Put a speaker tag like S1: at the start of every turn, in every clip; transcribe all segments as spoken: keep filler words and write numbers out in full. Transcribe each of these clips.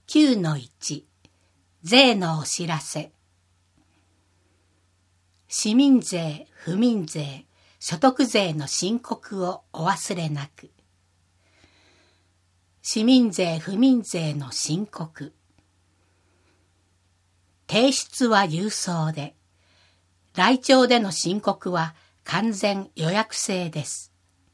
S1: きゅうのいち 税のお知らせ。市民税、府民税、所得税の申告をお忘れなく。市民税、府民税の申告。提出は郵送で、来庁での申告は完全予約制です。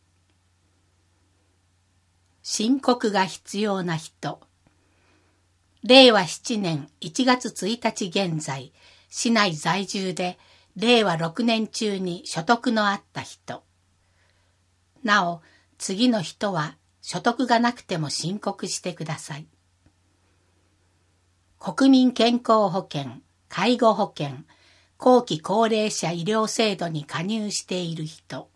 S1: 申告が必要な人。れいわななねんいちがつついたち現在、市内在住でれいわろくねん中に所得のあった人。なお、次の人は所得がなくても申告してください。国民健康保険、介護保険、後期高齢者医療制度に加入している人。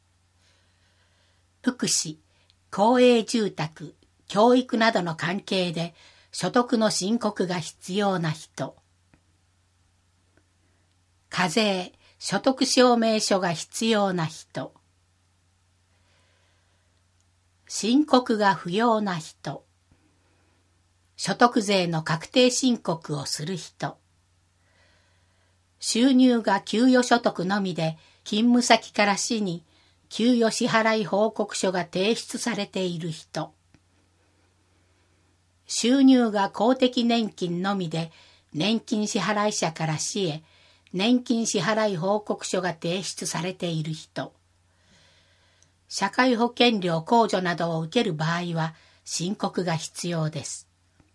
S1: 福祉、公営住宅、教育などの関係で所得の申告が必要な人。課税、所得証明書が必要な人。申告が不要な人。所得税の確定申告をする人。収入が給与所得のみで勤務先から市に給与支払い報告書が提出されている人。収入が公的年金のみで年金支払い者から市へ年金支払い報告書が提出されている人。社会保険料控除などを受ける場合は申告が必要です。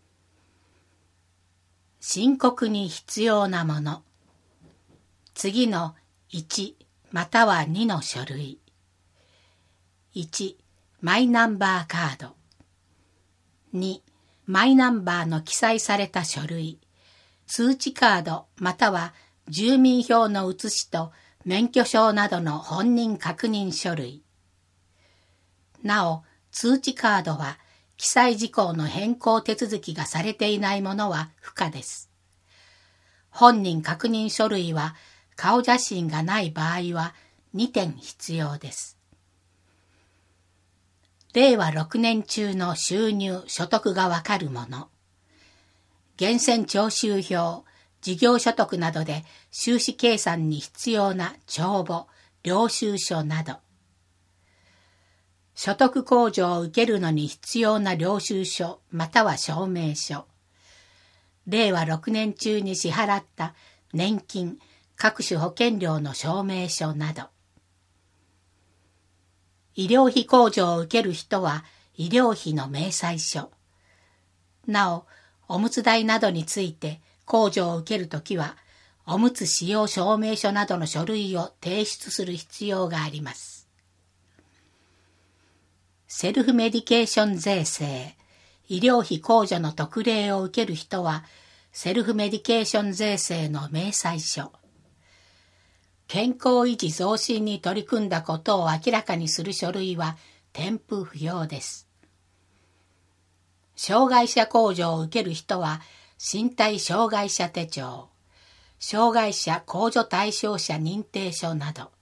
S1: 申告に必要なもの。次のいちまたはにの書類。いち、マイナンバーカード。に、マイナンバーの記載された書類、通知カードまたは住民票の写しと免許証などの本人確認書類。なお、通知カードは記載事項の変更手続きがされていないものは不可です。本人確認書類は顔写真がない場合はにてん必要です。れいわろくねん中の収入・所得がわかるもの。源泉徴収票、事業所得などで収支計算に必要な帳簿、領収書など。所得控除を受けるのに必要な領収書または証明書。れいわろくねん中に支払った年金、各種保険料の証明書など。医療費控除を受ける人は医療費の明細書。なお、おむつ代などについて控除を受けるときは、おむつ使用証明書などの書類を提出する必要があります。セルフメディケーション税制、医療費控除の特例を受ける人は、セルフメディケーション税制の明細書。健康維持増進に取り組んだことを明らかにする書類は添付不要です。障害者控除を受ける人は身体障害者手帳、障害者控除対象者認定書など。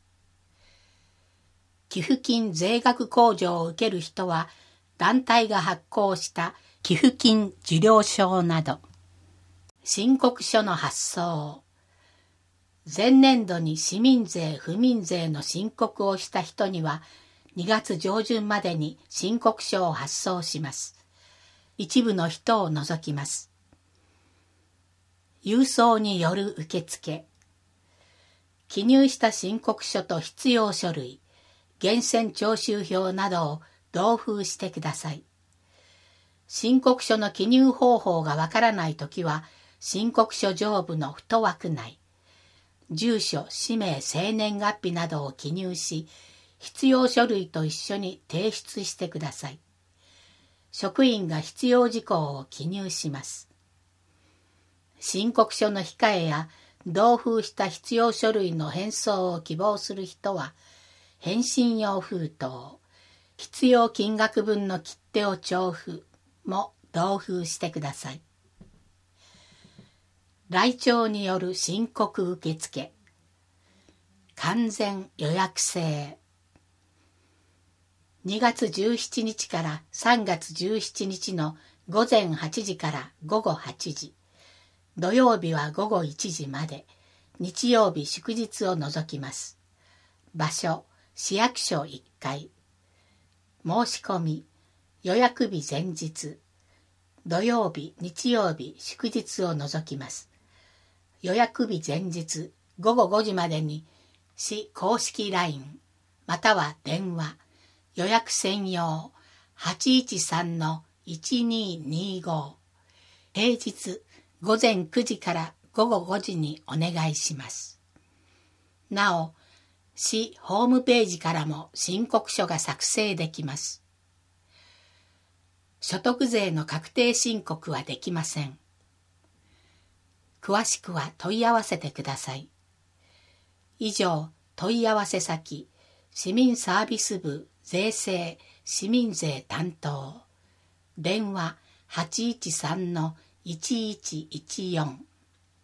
S1: 寄付金税額控除を受ける人は団体が発行した寄付金受領証など。申告書の発送。前年度に市民税・府民税の申告をした人にはにがつ上旬までに申告書を発送します。一部の人を除きます。郵送による受付。記入した申告書と必要書類、源泉徴収票などを同封してください。申告書の記入方法がわからないときは、申告書上部の太枠内、住所、氏名、生年月日などを記入し、必要書類と一緒に提出してください。職員が必要事項を記入します。申告書の控えや同封した必要書類の返送を希望する人は、返信用封筒、必要金額分の切手を帳付も同封してください。来庁による申告受付。完全予約制。にがつじゅうしちにちからさんがつじゅうしちにちの午前はちじから午後はちじ、土曜日は午後いちじまで、日曜日祝日を除きます。場所、市役所いっかい。申し込み、予約日前日。土曜日、日曜日、祝日を除きます。予約日前日、午後ごじまでに、市公式 ライン、または電話、予約専用 はちいちさんのいちににご。平日、午前くじから午後ごじにお願いします。なお、市ホームページからも申告書が作成できます。所得税の確定申告はできません。詳しくは問い合わせてください。以上、問い合わせ先、市民サービス部税制市民税担当。電話 はちいちさんのいちいちいちよん。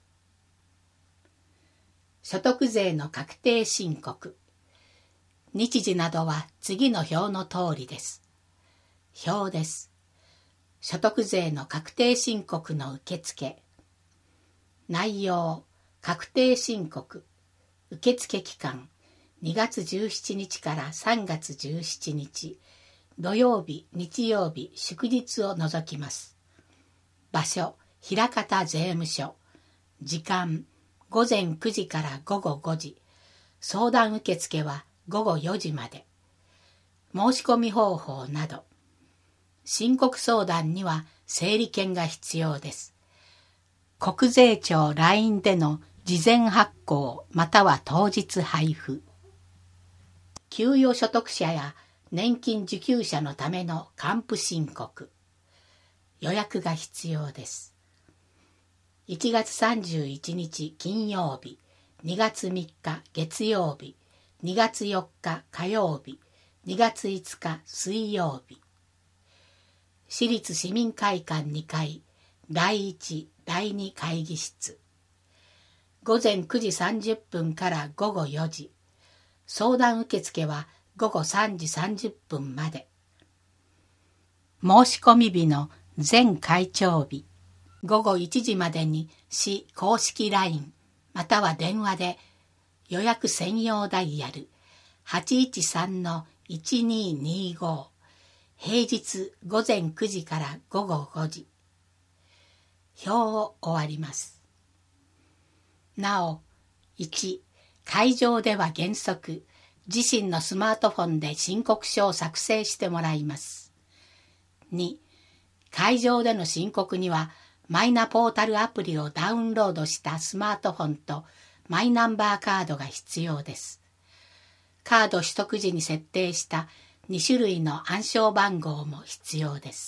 S1: 所得税の確定申告。日時などは次の表の通りです。表です。所得税の確定申告の受付。内容、確定申告。受付期間、にがつじゅうしちにちからさんがつじゅうしちにち。土曜日、日曜日、祝日を除きます。場所、枚方税務署。時間、午前くじから午後ごじ。相談受付は午後よじまで。申し込み方法など。申告相談には整理券が必要です。国税庁 ライン での事前発行または当日配布。給与所得者や年金受給者のための還付申告。予約が必要です。いちがつさんじゅういちにち金曜日、にがつみっか月曜日、にがつよっか火曜日、にがついつか水曜日。市立市民会館にかい、だいいち、だいに会議室。午前くじさんじゅっぷんから午後よじ。相談受付は午後さんじさんじゅっぷんまで。申し込み日の前開帳日、午後いちじまでに市公式 ライン または電話で予約専用ダイヤル はちいちさんのいちににご。平日午前くじから午後ごじ。表を終わります。なお、いち、会場では原則、自身のスマートフォンで申告書を作成してもらいます。に、会場での申告には、マイナポータルアプリをダウンロードしたスマートフォンとマイナンバーカードが必要です。カード取得時に設定したにしゅるいの暗証番号も必要です。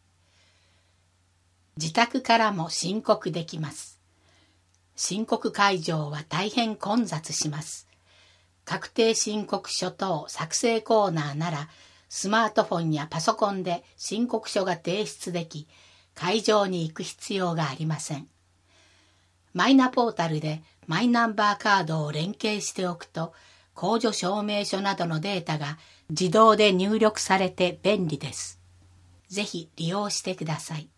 S1: 自宅からも申告できます。申告会場は大変混雑します。確定申告書等作成コーナーなら、スマートフォンやパソコンで申告書が提出でき、会場に行く必要がありません。マイナポータルでマイナンバーカードを連携しておくと、控除証明書などのデータが自動で入力されて便利です。ぜひ利用してください。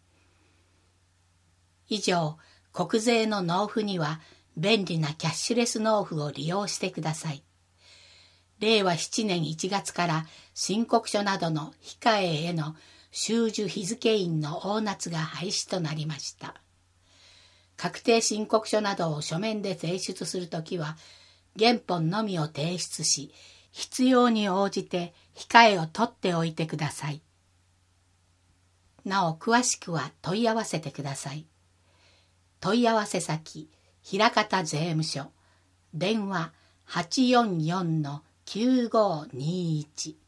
S1: 以上、国税の納付には便利なキャッシュレス納付を利用してください。れいわしちねんいちがつから申告書などの控えへの収受日付印の大捺が廃止となりました。確定申告書などを書面で提出するときは、原本のみを提出し、必要に応じて控えを取っておいてください。なお詳しくは問い合わせてください。問い合わせ先、枚方税務署、電話 はちよんよんのきゅうごにいち。